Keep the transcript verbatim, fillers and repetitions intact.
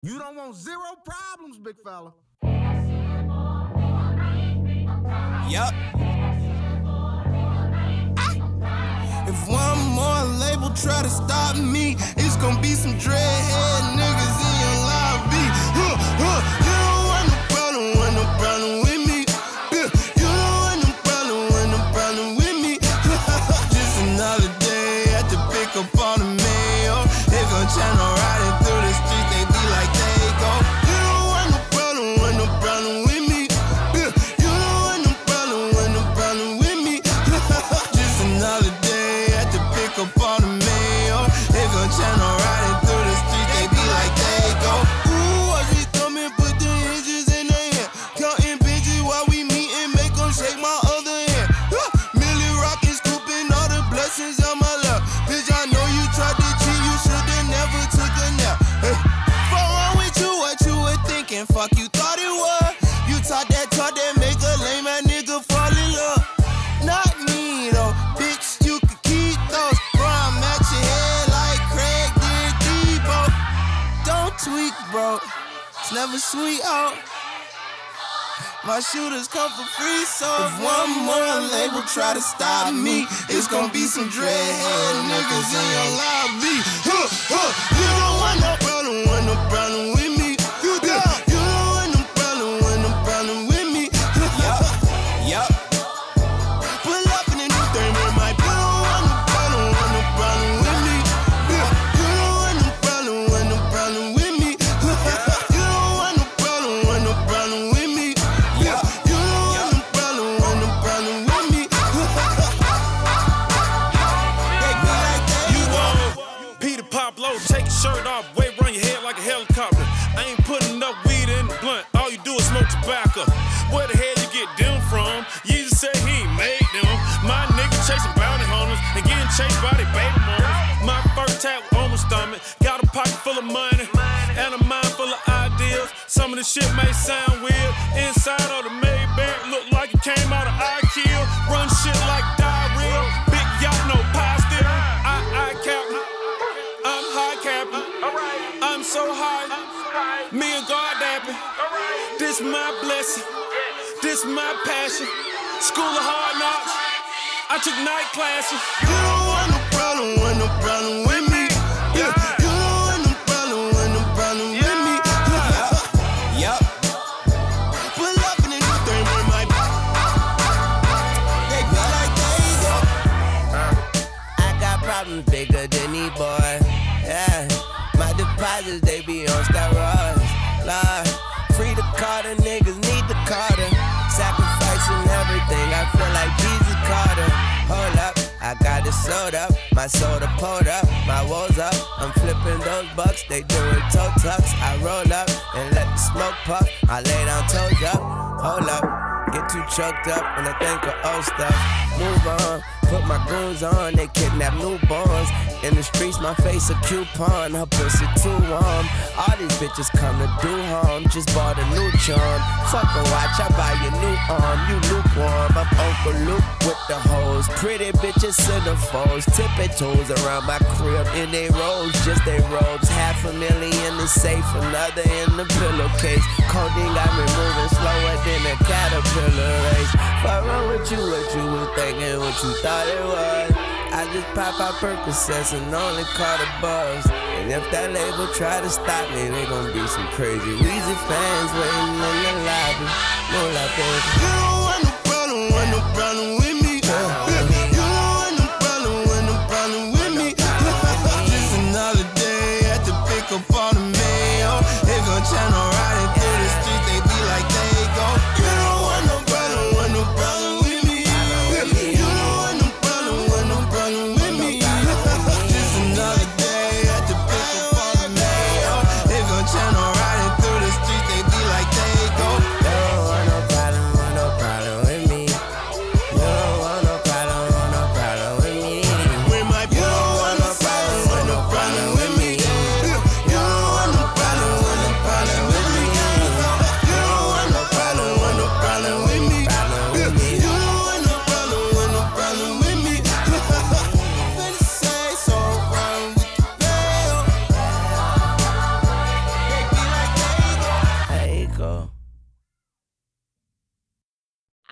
You don't want zero problems, big fella. Yup. If one more label try to stop me, it's gonna be some dreadhead niggas in your lobby. Huh, huh. You don't want no problem, want no problem with me. Yeah. You don't want no problem, want no problem with me. Just another day at the pick up on the mail. They gon' channel riding through the streets, they be like they go. You don't want no problem, want no problem with me. Yeah. You don't want no problem, want no problem with me. Just another day at the pick up on the mail. They gon' channel riding through the streets, they be like they go. Ooh, I just come and put the hinges in their hand. Counting bitches while we meetin', make them shake my other hand. Uh, Millie rockin', scooping all the blessings on my lap. Bitch, I know you tried to cheat, you should've never took a nap. Hey, fuck wrong with you, what you were thinking? Fuck you thought it was. You taught that talk that make a lame ass nigga fall in love. Not me though, bitch, you can keep those. Bro, I'm at your head like Craig did Debo. Don't tweak, bro, it's never sweet out. My shooters come for free, so if one more label try to stop me, it's gonna be some dreadhead niggas in your lobby. Huh, huh. You don't want no problem, want no problem with me. You don't, you don't want no problem, want no problem with me. Yup, yup. Pull up in a new thing with my. You don't want no problem, want no problem with me. Yeah. You don't want no problem, want no problem with me. You don't want no problem, want no problem with me. Yeah. You don't want no problem, want no problem with me. They be like that. You want Peter Pablo, take your shirt off, wave around your head like a helicopter. I ain't putting up weed in the blunt, all you do is smoke tobacco. Where the hell you get them from? Jesus said he ain't made them. My nigga chasing bounty hunters and getting chased by their baby mamas. My first tap on my stomach, got a pocket full of money and a mind full of ideas. Some of the shit may sound weird. Inside of the Maybach look like it came out of I-Kill. Run shit like diarrhea. Big yacht, no pie still. I, I captain. I'm high captain. I'm so high. Me and God dapping. This my blessing. This my passion. School of hard knocks. I took night classes. You don't want no problem, want no problem with me. Yeah. You don't want no problem, want no problem with me. Yup. Pull up in a new thing with my. They be like they go. I got problems bigger than these boys. Yeah, my deposits they be on steroids. Lord, free the Carter, niggas need the Carter. Sacrificing everything, I feel like Jesus Carter. Hold up, I got it sold up, my soda pulled up, my woes up. I'm flipping those bucks, they doing toe tucks. I roll up and let the smoke puff. I lay down toes up, hold up. Get too choked up when I think of old stuff. Move on, put my goons on, they kidnap newborns. In the streets, my face a coupon, her pussy too warm. All these bitches come to do harm, just bought a new charm. Fuck a watch, I buy your new arm, you lukewarm. I'm Uncle Luke with the hoes, pretty bitches centerfolds. Tipping toes around my crib in they robes, just they robes. Half a million is safe, another in the pillowcase. Codeine got me moving slower than a caterpillar race. Fuck wrong with you, what you was thinking, what you thought it was. I just pop out Percocets and only call the buzz. And if that label try to stop me, they gon' be some crazy Weezy fans waiting in the lobby. No, like, baby. You don't want no problem, want no problem with